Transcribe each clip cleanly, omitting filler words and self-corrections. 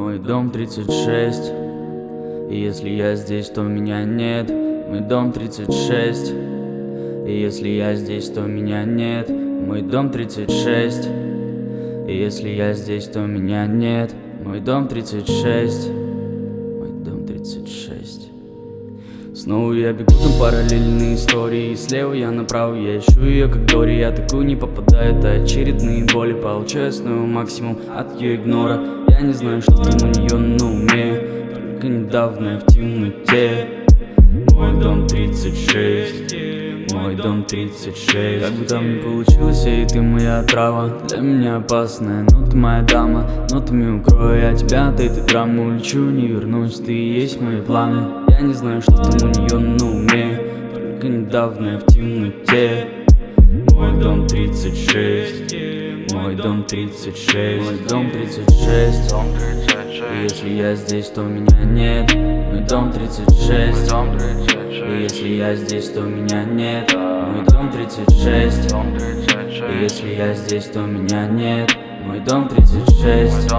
Мой дом 36. И если я здесь, то меня нет. Мой дом 36. И если я здесь, то меня нет. Мой дом 36. И если я здесь, то меня нет. Мой дом 36. Мой дом 36. Снова я бегу, там параллельные истории. Слева я направо, я ищу ее как Дори. Я такую не попадаю, это очередные боли. Получаю снова максимум от ее игнора. Я не знаю, что там у нее на уме. Только недавно я в темноте. Мой дом 36. Мой дом 36. Как бы там ни получилось, и ты моя трава. Для меня опасная, но ты моя дама. Нотами укрою я тебя от этой драмы. Улечу, не вернусь, ты и есть мои планы. Я не знаю, что там у нее на уме. Только недавно я в темноте. Мой дом 36. Мой дом 36. Мой дом 36. И если я здесь, то меня нет. Мой дом 36. И если я здесь, то меня нет. Мой дом 36. И если я здесь, то меня нет. Мой дом 36.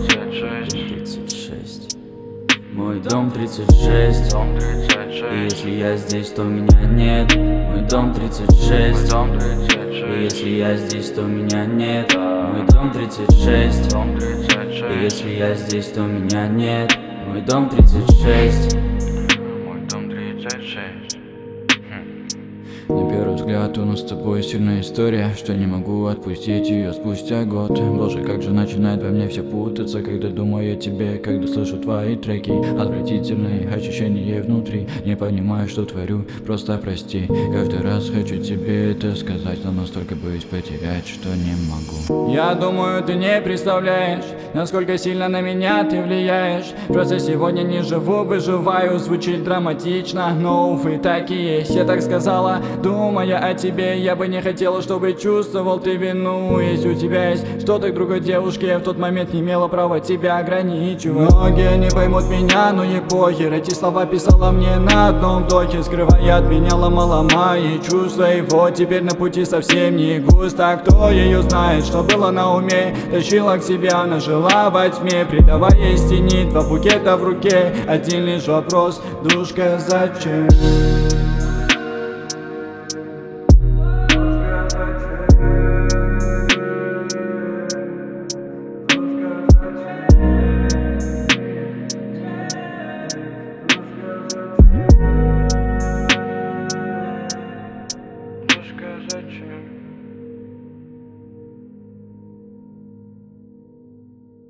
Мой дом 36. И если я здесь, то меня нет. Мой дом 36. И если я здесь, то меня нет. Мой дом 36. И если я здесь, то меня нет. Мой дом 36. Мой дом 36. На первый взгляд у нас с тобой сильная история, что не могу отпустить ее спустя год. Боже, как же начинает во мне все путаться, когда думаю о тебе, когда слышу твои треки. Отвратительные ощущения внутри, не понимаю, что творю, просто прости. Каждый раз хочу тебе это сказать, но настолько боюсь потерять, что не могу. Я думаю, ты не представляешь, насколько сильно на меня ты влияешь. Просто сегодня не живу, выживаю, звучит драматично, но увы, так и есть. Я так сказала, думая о тебе, я бы не хотела, чтобы чувствовал ты вину. Если у тебя есть что-то к другой девушке, я в тот момент не имела права тебя ограничивать. Многие не поймут меня, но не похер. Эти слова писала мне на одном вдохе, скрывая от меня, ломала мои чувства. И вот теперь на пути совсем не густо. Кто ее знает, что было на уме? Тащила к себе, она жила во тьме, придавая истине 2 букета в руке. Один лишь вопрос, дружка, зачем?